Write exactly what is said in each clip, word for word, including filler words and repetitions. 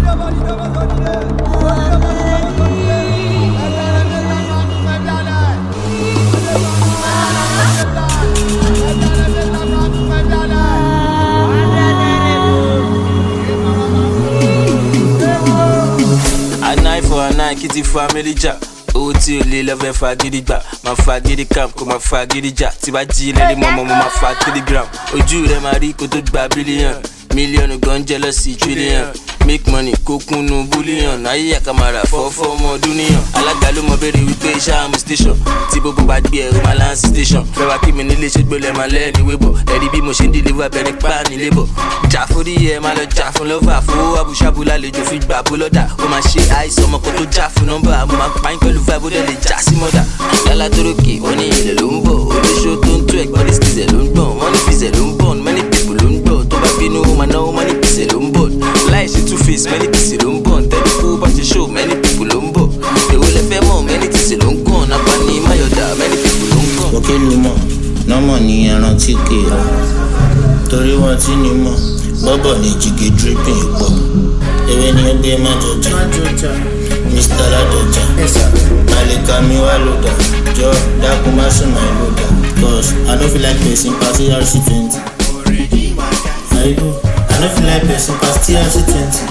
Kitty family ja o ti o le love fagidi gba ma fagidi camp ko ma fagidi ja ti ba ji le le momo mo ma fa three gram ojú rẹ̀ ma rí kó tó gba billion million gan jealousy trillion make money kó kunu bullion ayé akamara fofo mo duniyan alága ló mọ bẹ̀rẹ̀ wí pé sham station tí gbogbo bá gbé ẹ o ma land station fẹ́ wá kí mi nílé ṣe gbélé ma le ni webo ẹ rí bí mo ṣe deliver bẹni pa ni lebo ja fori ẹ ma lọ ja fún lover fo abushabu lálejò fi gba boloda ó ma ṣe àìsàn ọmọ kan tó ja fún number mo ma pa yín pẹ̀lú vibe ó dẹ̀ lè já sí mother lala toroke wọ́n ní ilẹ̀ ló ń bọ̀ olóṣó tó ń tó ẹ̀gbọ́n ní skizẹ̀ ló ń gbọ̀n wọ́n ní fizẹ̀ ló ń bọ̀ many people ló ń gbọ̀ tó bá bínú ó ma náwó many pieces ló ń bọ̀ láì ṣe two face many pieces ló ń bọ̀ tẹ́lẹ̀ kó bá ṣe show many people ló ń bọ̀ èwo lẹ fẹ́ mọ̀ many pieces ló ń gàn nàbà ní mayọ̀dà many people ló ń gàn. òkè ló mọ̀ nọ́mọ̀ ní ẹran tí kéèrà torí wọn tí ní mọ̀ bọ́bọ̀ ní jìgì dripping pọ̀ ewé ní ẹgbẹ́ má jọjà Mister Ladoja Malika mi wá lóda jọ dákun má sùn máa lóda cause I no feel like person pass T R C twenty I no feel like person pass T R C twenty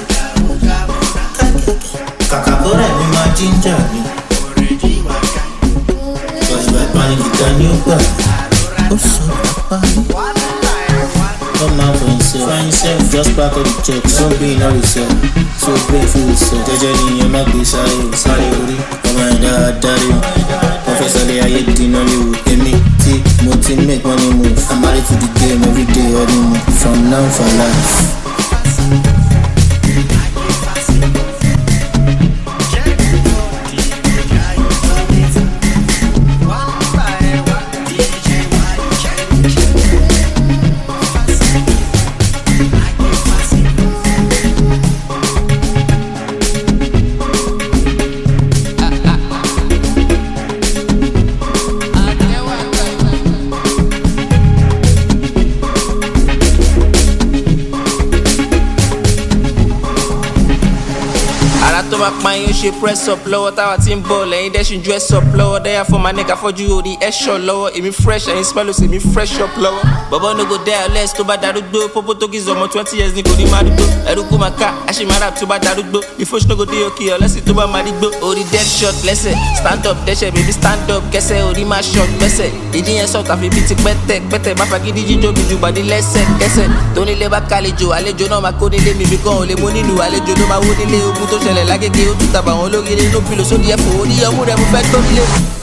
kàkà kó rẹ̀ mi máa ginger mi cause by panic ìta ni ó gbà ó sọ̀rọ̀ pa mi. Come out for himself, for himself, just back up the check. Some being all yourself, so grateful yourself. Jejely, you're not this sorry, sorry, come on, dad, daddy. Professor, they are yet in Hollywood. Me, T, multi make money move. I'm married to the game every day, all the move. From now for life. Man, she press up lower, tower team ball, and then she dress up lower. There for my nigga for you, the extra lower. It me fresh, and smell see me fresh up lower. Baba no go there, let's to bad do. Popo Toki's almost twenty years, Nico di Marido. Eruku Maka, I she mad up to bad do. Before she no go do okay, let's see to bad Marido. Oh, the dead shot, let's say. Stand up, dash baby, stand up. Guess oh, the my shot, let's say. It didn't sort of a bit better, better. My faggy did you do body less set, guess it. Don't let back Kalijo, Alejo no ma code let me become the money no Alejo no ma would delay, Muto Shell like a gay to Taba, no pillow, so the F O D, I would have back to